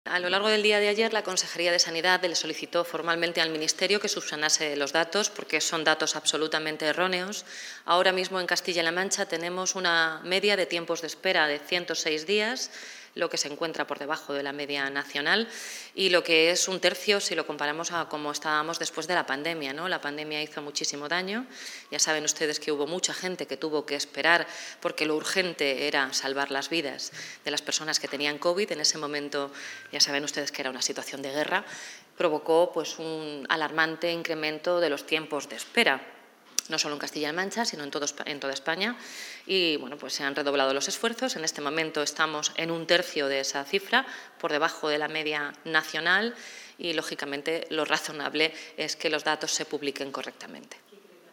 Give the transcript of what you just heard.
A lo largo del día de ayer, la Consejería de Sanidad le solicitó formalmente al Ministerio que subsanase los datos, porque son datos absolutamente erróneos. Ahora mismo en Castilla-La Mancha tenemos una media de tiempos de espera de 106 días, lo que se encuentra por debajo de la media nacional y lo que es un tercio si lo comparamos a cómo estábamos después de la pandemia, ¿no? La pandemia hizo muchísimo daño. Ya saben ustedes que hubo mucha gente que tuvo que esperar porque lo urgente era salvar las vidas de las personas que tenían COVID. En ese momento, ya saben ustedes que era una situación de guerra, provocó pues, un alarmante incremento de los tiempos de espera, no solo en Castilla-La Mancha, sino en toda España. Y bueno, pues se han redoblado los esfuerzos. En este momento estamos en un tercio de esa cifra, por debajo de la media nacional, y lógicamente lo razonable es que los datos se publiquen correctamente.